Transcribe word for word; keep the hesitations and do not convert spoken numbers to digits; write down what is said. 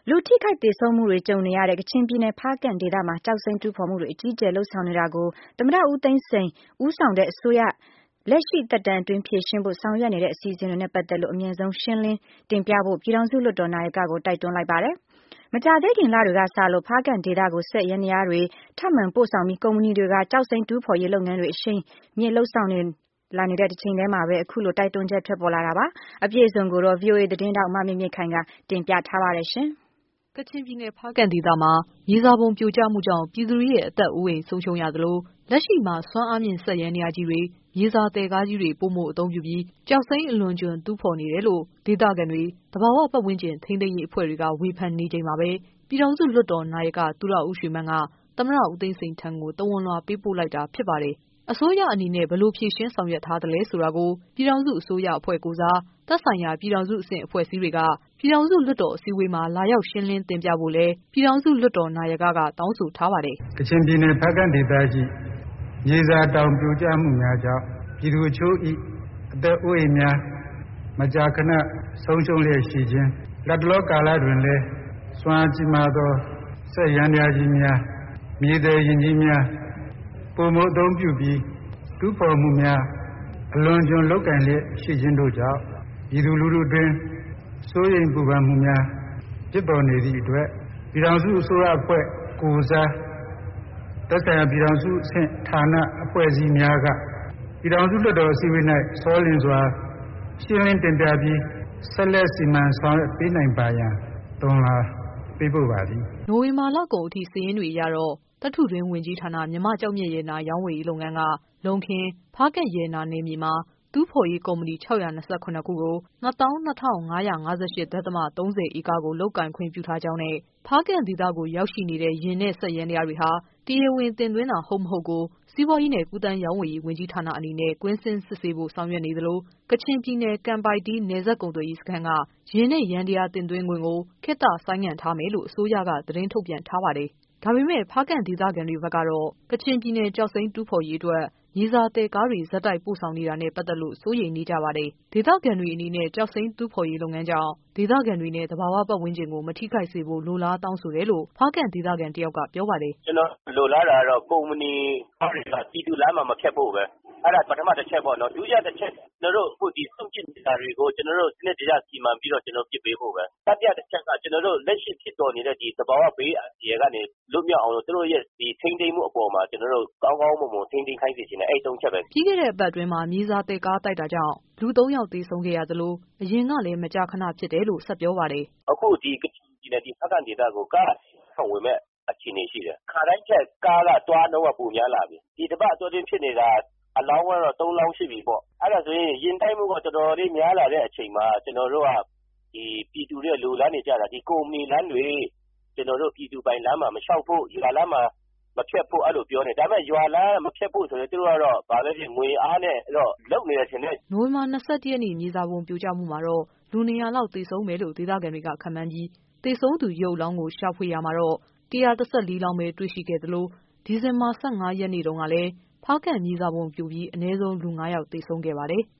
လူထိခိုက်သေဆုံးမှုတွေကြုံနေရတဲ့ကချင်ပြည်နယ်ဖားကန့်ဒေသမှာကျောက်စိမ်းတူးဖော်မှုတွေအကြီးအကျယ်လှုပ်ဆောင်နေတာကိုသမ္မတဦးသိန်းစိန်ဦးဆောင်တဲ့အစိုးရလက်ရှိသက်တမ်းအတွင်းဖြေရှင်းဖို့ဆောင်ရွက်နေတဲ့အစီအစဉ်တွေနဲ့ပတ်သက်လို့အမြင့်ဆုံးရှင်းလင်းတင်ပြဖို့ပြည်ထောင်စုလွှတ်တော်နာယကကိုတိုက်တွန်းလိုက်ပါတယ်။မကြာသေးခင်လတွေကစလို့ဖားကန့်ဒေသကိုစက်ယန္တရားတွေထပ်မံပို့ဆောင်ပြီးကုမ္ပဏီတွေကကျောက်စိမ်းတူးဖော်ရေးလုပ်ငန်းတွေအရှိန်မြင့်လှုပ်ဆောင်နေလာနေတဲ့တစ်ချိန်တည်းမှာပဲအခုလိုတိုက်တွန်းချက်ထွက်ပေါ်လာတာပါ။အပြည့်အစုံကိုတော့ ဗွီအိုအေ သတင်းတောက်မမြင့်မြင့်ခိုင်ကတင်ပြထားပါတယ်ရှင်။ကချင်ပြည်နယ်ဖားကန့်ဒေသမှာမြေစာပုံပြိုကျမှုကြောင့်ပြည်သူတွေရဲ့အသက်အိုးအိမ်ဆုံးရှုံးရသလိုလက်ရှိမှာစွမ်းအားမြင့်စက်ယန္တရားကြီးတွေမြေစာသည်ကားကြီးတွေပိုမိုအသုံးပြုပြီးကျောက်စိမ်းအလွန်ကျွံတူးဖော်နေတယ်လို့ဒေသခံတွေသဘာဝပတ်ဝန်းကျင်ထိန်းသိမ်းရေးအဖွဲ့တွေကဝေဖန်နေချိန်မှာပဲပြည်ထောင်စုလွှတ်တော်နာယကသူရဦးရွှေမန်းကသမ္မတဦးသိန်းစိန်ထံကိုတဝန်လွှာပေးပို့လိုက်တာဖြစ်ပါတယ်။အစိုးရအနေနဲ့ဘယ်လိုဖြေရှင်းဆောင်ရွက်ထားသလဲဆိုတာကိုပြည်ထောင်စုအစိုးရအဖွဲ့ကိုစားသက်ဆိုင်ရာပြည်ထောင်စုအဆင့်အဖွဲ့အစည်းတွေကပြည်ထောင်စုလွှတ်တော်အစည်းအဝေးမှာလာရောက်ရှင်းလင်းတင်ပြဖို့လဲပြည်ထောင်စုလွှတ်တော်နာယကကတောင်းဆိုထားပါတယ်။ကချင်ပြည်နယ်ဖားကန့်ဒေသကြီးမြေစာတောင်ပြိုကျမှုများကြောင့်ပြည်သူအချို့၏အသက်အိုးအိမ်များမကြာခဏဆုံးရှုံးလျက်ရှိခြင်းလက်တလောကာလတွင်လည်းစွမ်းကြီးမားသောစက်ယန္တရားကြီးများမြေသည်ရင်ကြီးများပုံမအသုံးပြုပြီးတူးဖော်မှုများအလွန်ကျွံလုပ်ကင်လျက်ရှိခြင်းတို့ကြောင့်ပြည်သူလူထုတွင်စိုးရိမ်ပူပန်မှုများဖြစ်ပေါ်နေသည့်အတွက်ပြည်ထောင်စုအစိုးရအဖွဲ့ကိုယ်စားသက်ဆိုင်ရာပြည်ထောင်စုအဆင့်ဌာနအဖွဲ့အစည်းများကပြည်ထောင်စုလွှတ်တော်အစည်းအဝေး၌ဆောလင်းစွာရှင်းလင်းတင်ပြပြီးဆက်လက်စီမံဆောင်ရွက်ပေးနိုင်ပါရန်တွန်းလာပေးပို့ပါသည်။နိုဝင်ဘာလကုန်အထိစာရင်းတွေအရတော့သတ္ထုတွင်းဝင်ကြီးဌာနမြမကျောက်မြတ်ရတနာရောင်းဝယ်ရေးလုပ်ငန်းကလုံခင်းဖားကန့်ရတနာနယ်မြေမှာတူးဖော်ရေးကုမ္ပဏီ၆၂၇ခုကို၂၂၅၅၈.၃၀ ဧကကိုလုပ်ကိုင်ခွင့်ပြုထားကြောင်းနဲ့ဖားကန့်ဒေသကိုရောက်ရှိနေတဲ့ယင်နဲ့စက်ယန္တရားတွေဟာတရားဝင်တင်သွင်းတာဟုတ်မဟုတ်ကိုစီးပွားရေးနဲ့ကူးသန်းရောင်းဝယ်ရေးဝန်ကြီးဌာနအနေနဲ့ကွင်းဆင်းစစ်ဆေးဖို့ဆောင်ရွက်နေသလိုကချင်ပြည်နယ်ကမ်ပိုင်တီးနယ်စပ်ကုန်သွယ်ရေးစခန်းကယင်နဲ့ယန္တရားတင်သွင်းခွင့်ကိုခေတ္တဆိုင်းငံ့ထားမယ်လို့အစိုးရကသတင်းထုတ်ပြန်ထားပါတယ်။ဒါပေမဲ့ဖားကန့်ဒေသခံတွေဘက်ကတော့ကချင်ပြည်နယ်ကျောက်စိမ်းတူးဖော်ရေးအတွက်မြေစာသည်ကားတွေဇက်တိုက်ပို့ဆောင်နေတာနဲ့ပတ်သက်လို့စိုးရိမ်နေကြပါတယ်။ဒေသခံတွေအနေနဲ့ကျောက်စိမ်းတူးဖော်ရေးလုပ်ငန်းကြောင့်ဒေသခံတွေနဲ့သဘာဝပတ်ဝန်းကျင်ကိုမထိခိုက်စေဖို့လိုလားတောင်းဆိုတယ်လို့ဖားကန့်ဒေသခံတယောက်ကပြောပါတယ်။ကျွန်တော်လိုလားတာကတော့ကုမ္ပဏီကားတွေကပြည်သူလမ်းမှာမဖြတ်ဖို့ပဲ။အဲ့ဒါပထမတစ်ချက်ပေါ့နော်။ဒုတိယတစ်ချက်ကျွန်တော်တို့အခုဒီစုံကျင်နေတာတွေကိုကျွန်တော်တို့စနစ်တကျစီမံပြီးတော့ကျွန်တော်ပြစ်ပေးဖို့ပဲ။တတိယတစ်ချက်ကကျွန်တော်တို့လက်ရှိဖြစ်တော်နေတဲ့ဒီသဘာဝဘေးအန္တရာယ်ကနေလွတ်မြောက်အောင်လို့သူတို့ရဲ့ဒီထိန်းသိမ်းမှုအပေါ်မှာကျွန်တော်တို့ကောင်းကောင်းမွန်မွန်ထိန်းသိမ်းခိုင်းစေချင်တယ်အဲ့တုံးချက်ပဲ။ပြီးခဲ့တဲ့အပတ်အတွင်းမှာမြေစာသည်ကားတိုက်တာကြောင့်လူသုံးယောက်သေဆုံးခဲ့ရသလိုအရင်ကလည်းမကြာခဏဖြစ်တယ်လို့ဆက်ပြောပါတယ်။အခုဒီကချင်ပြည်နယ်ဒီဖားကန့်ဒေသကိုကားဆောင်ဝင်မဲ့အခြေအနေရှိတယ်။ခါတိုင်းချက်ကားကတွားနှုန်းကပိုများလာပြီ။ဒီတစ်ပတ်အတွင်းဖြစ်နေတာအလောင်းကတော့သုံးလောင်းရှိပြီပေါ့အဲ့ဒါဆိုရင်ရင်တိုက်မှုကတော်တော်လေးများလာတဲ့အချိန်မှာကျွန်တော်တို့ကဒီပြည်သူတွေလူလမ်းနေကြတာဒီကုမ္ပဏီလမ်းတွေကျွန်တော်တို့ပြည်သူပိုင်လမ်းမှာမလျှောက်ဖို့ရွာလမ်းမှာမဖြတ်ဖို့အဲ့လိုပြောနေဒါပေမဲ့ရွာလမ်းမဖြတ်ဖို့ဆိုရင်သူတို့ကတော့ဗာလဲဖြစ်ငွေအားနဲ့အဲ့တော့လုံနေတယ်ထင်တယ်နိုဝင်ဘာ၂၁ရက်နေ့မြေစာပုံပြိုကျမှုမှာတော့လူနေရာလောက်သေဆုံးမယ်လို့ဒေသခံတွေကခန့်မှန်းပြီးသေဆုံးသူရုပ်လောင်းကိုရှာဖွေရမှာတော့၁၁၄လောင်းပဲတွေ့ရှိခဲ့သလိုဒီဇင်ဘာ၁၅ရက်နေ့တုန်းကလည်းဖားကန့်မြေစာပုံပြိုပြီးအနည်းဆုံးလူ၅ယောက်သေဆုံးခဲ့ပါတယ်။